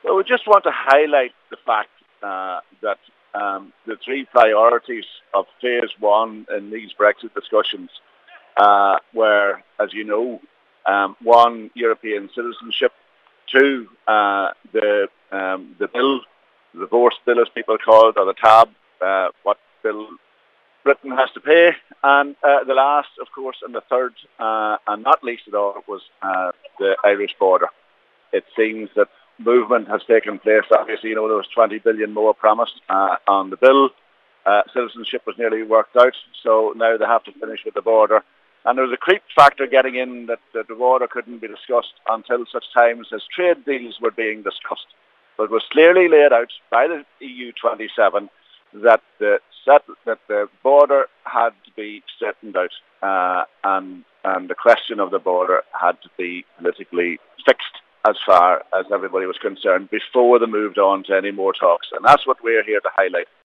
So we just want to highlight the fact that the three priorities of phase one in these Brexit discussions were, as you know, one, European citizenship; two, the bill, the divorce bill as people call it, or the TAB, what bill Britain has to pay; and the last, of course, and the third, and not least at all, was the Irish border. It seems that movement has taken place. Obviously, there was 20 billion more promised on the bill. Citizenship was nearly worked out, so now they have to finish with the border. And there was a creep factor getting in that the border couldn't be discussed until such times as trade deals were being discussed. But it was clearly laid out by the EU 27 that the border had to be straightened out, and the question of the border had to be politically fixed as far as everybody was concerned before they moved on to any more talks. And that's what we're here to highlight.